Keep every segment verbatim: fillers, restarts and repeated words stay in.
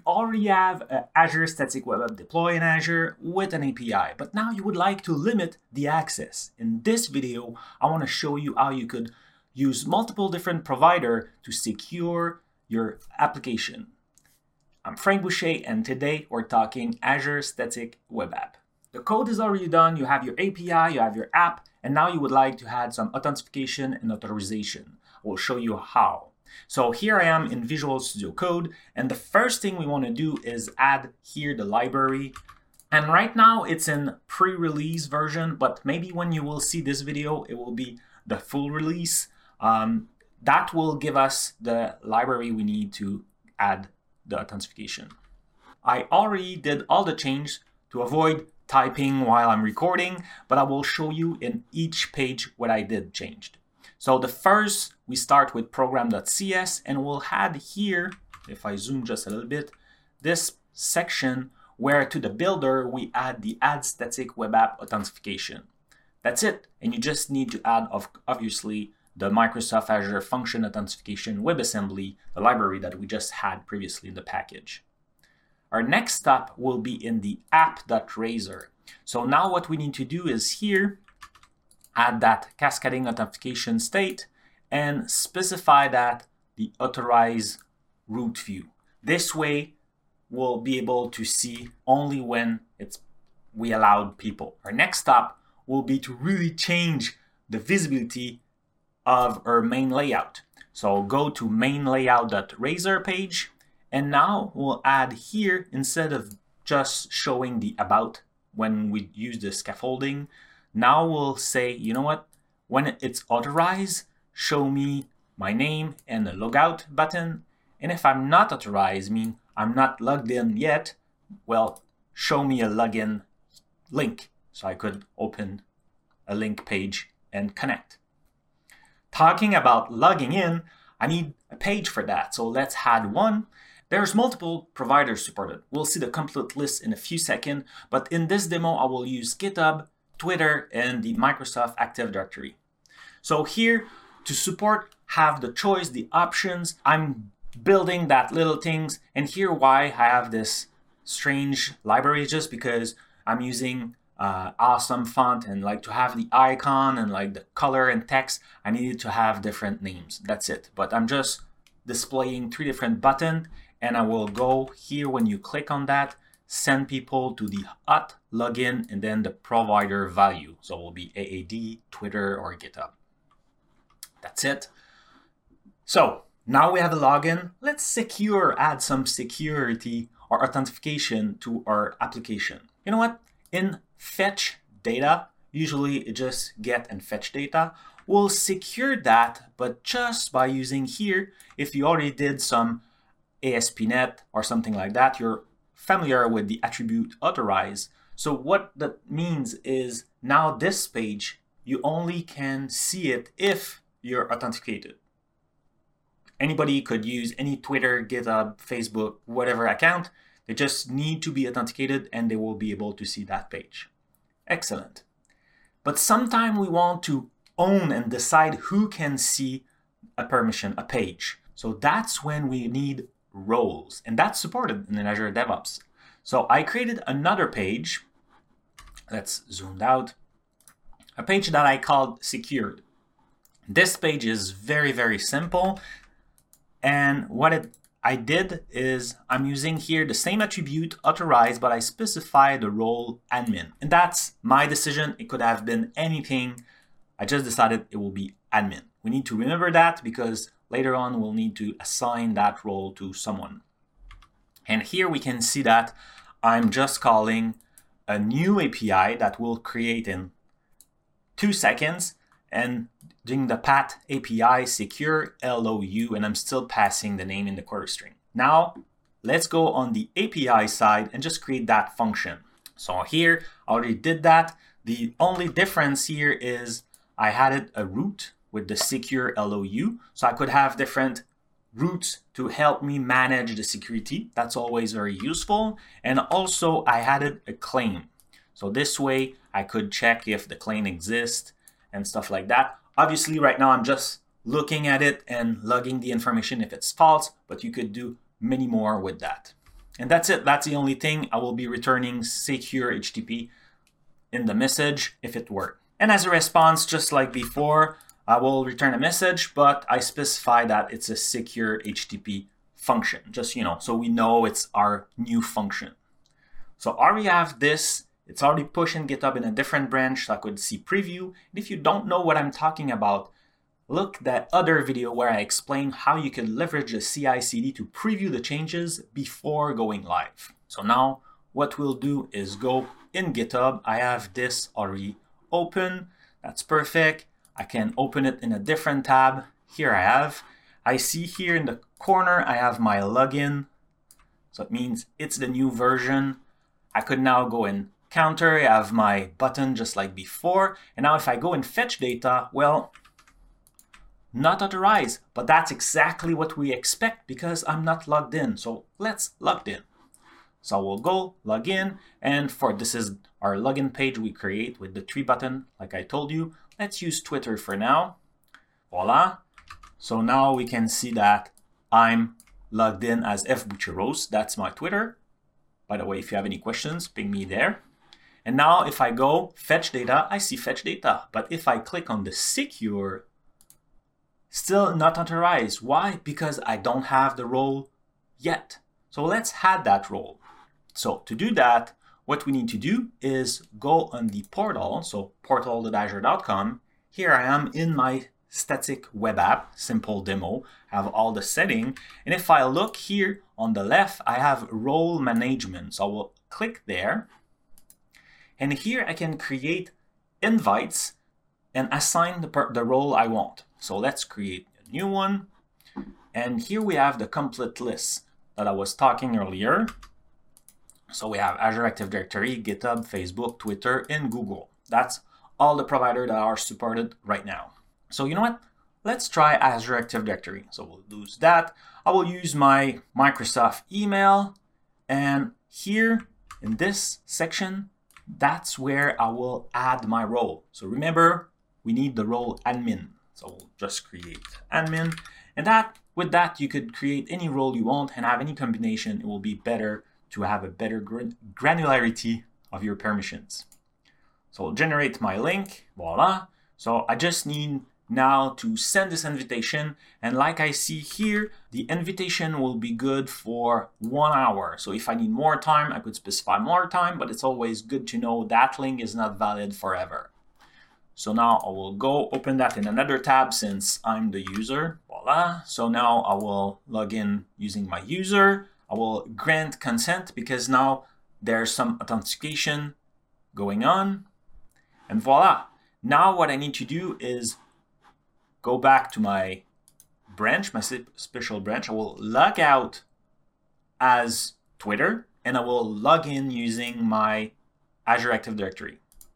already have uh, Azure Static Web App deployed in Azure with an A P I, but now you would like to limit the access. In this video, I want to show you how you could use multiple different providers to secure your application. I'm Frank Boucher, and today we're talking Azure Static Web App. The code is already done, you have your A P I, you have your app, and now you would like to add some authentication and authorization. We'll show you how. So here I am in Visual Studio Code, and the first thing we want to do is add here the library. And right now it's in pre-release version, but maybe when you will see this video, it will be the full release. Um, that will give us the library we need to add the authentication. I already did all the changes to avoid typing while I'm recording, but I will show you in each page what I did changed. So the first, we start with program.cs, and we'll add here, if I zoom just a little bit, this section where to the builder, we add the add static web app authentication. That's it. And you just need to add, of obviously, the Microsoft Azure Function Authentication WebAssembly, the library that we just had previously in the package. Our next step will be in the app.razor. So now what we need to do is here, add that cascading authentication state and specify that the authorized root view. This way, we'll be able to see only when it's we allowed people. Our next step will be to really change the visibility of our main layout. So go to main layout.razor page, and now we'll add here, instead of just showing the about when we use the scaffolding, now we'll say, you know what, when it's authorized, show me my name and the logout button. And if I'm not authorized, mean I'm not logged in yet, well, show me a login link. So I could open a link page and connect. Talking about logging in, I need a page for that. So let's add one. There's multiple providers supported. We'll see the complete list in a few seconds, but in this demo, I will use GitHub, Twitter, and the Microsoft Active Directory. So here, to support, have the choice, the options. I'm building that little things, and here why I have this strange library, just because I'm using uh, awesome font, and like to have the icon and like the color and text, I needed to have different names. That's it. But I'm just displaying three different buttons, and I will go here when you click on that, send people to the auth login and then the provider value. So it will be A A D, Twitter, or GitHub. That's it. So now we have a login. Let's secure, add some security or authentication to our application. You know what? In fetch data, usually it just get and fetch data. We'll secure that, but just by using here, if you already did some A S P dot net or something like that, you're familiar with the attribute authorize. So what that means is now this page, you only can see it if you're authenticated. Anybody could use any Twitter, GitHub, Facebook, whatever account. They just need to be authenticated and they will be able to see that page. Excellent. But sometimes we want to own and decide who can see a permission, a page. So that's when we need roles, and that's supported in Azure DevOps. So I created another page. Let's zoom out. A page that I called secured. This page is very, very simple. And what it, I did is I'm using here the same attribute authorized, but I specify the role admin. And that's my decision. It could have been anything. I just decided it will be admin. We need to remember that because later on, we'll need to assign that role to someone. And here we can see that I'm just calling a new A P I that will create in two seconds and doing the path A P I secure L O U, and I'm still passing the name in the query string. Now, let's go on the A P I side and just create that function. So here, I already did that. The only difference here is I added a root with the secure L O U. So I could have different routes to help me manage the security. That's always very useful. And also I added a claim. So this way I could check if the claim exists and stuff like that. Obviously right now I'm just looking at it and logging the information if it's false, but you could do many more with that. And that's it. That's the only thing. I will be returning secure H T T P in the message if it worked. And as a response, just like before, I will return a message, but I specify that it's a secure H T T P function, just, you know, so we know it's our new function. So I already have this. It's already pushed in GitHub in a different branch, so I could see preview. And if you don't know what I'm talking about, look that other video where I explain how you can leverage the C I C D to preview the changes before going live. So now what we'll do is go in GitHub. I have this already open. That's perfect. I can open it in a different tab. Here I have. I see here in the corner, I have my login. So it means it's the new version. I could now go in counter. I have my button just like before. And now if I go and fetch data, well, not authorized, but that's exactly what we expect because I'm not logged in. So let's log in. So we'll go log in, and for this is our login page we create with the three button, like I told you. Let's use Twitter for now. Voila. So now we can see that I'm logged in as F Boucheros. That's my Twitter. By the way, if you have any questions, ping me there. And now if I go fetch data, I see fetch data. But if I click on the secure, still not authorized. Why? Because I don't have the role yet. So let's add that role. So to do that, what we need to do is go on the portal, so portal dot azure dot com. Here I am in my static web app, simple demo, I have all the setting. And if I look here on the left, I have role management. So I will click there. And here I can create invites and assign the, per the role I want. So let's create a new one. And here we have the complete list that I was talking earlier. So we have Azure Active Directory, GitHub, Facebook, Twitter, and Google. That's all the providers that are supported right now. So you know what? Let's try Azure Active Directory. So we'll use that. I will use my Microsoft email. And here in this section, that's where I will add my role. So remember, we need the role admin. So we'll just create admin. And that with that, you could create any role you want and have any combination. It will be better to have a better granularity of your permissions. So I'll generate my link, voila. So I just need now to send this invitation. And like I see here, the invitation will be good for one hour. So if I need more time, I could specify more time, but it's always good to know that link is not valid forever. So now I will go open that in another tab since I'm the user, voila. So now I will log in using my user. I will grant consent because now there's some authentication going on. And voila. Now what I need to do is go back to my branch, my special branch. I will log out as Twitter and I will log in using my Azure Active Directory.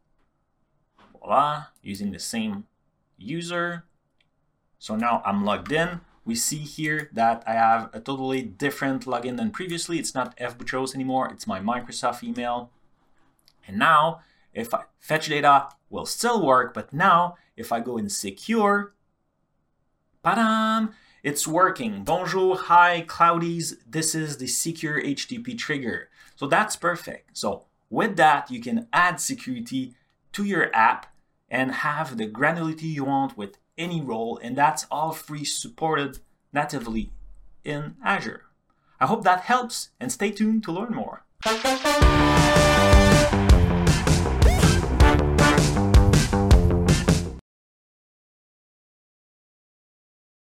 Voila, using the same user. So now I'm logged in. We see here that I have a totally different login than previously. It's not F Boucheros anymore. It's my Microsoft email. And now if I fetch data will still work, but now if I go in secure, padam, it's working. Bonjour, hi, Cloudies. This is the secure H T T P trigger. So that's perfect. So with that, you can add security to your app and have the granularity you want with any role, and that's all free supported natively in Azure. I hope that helps and stay tuned to learn more.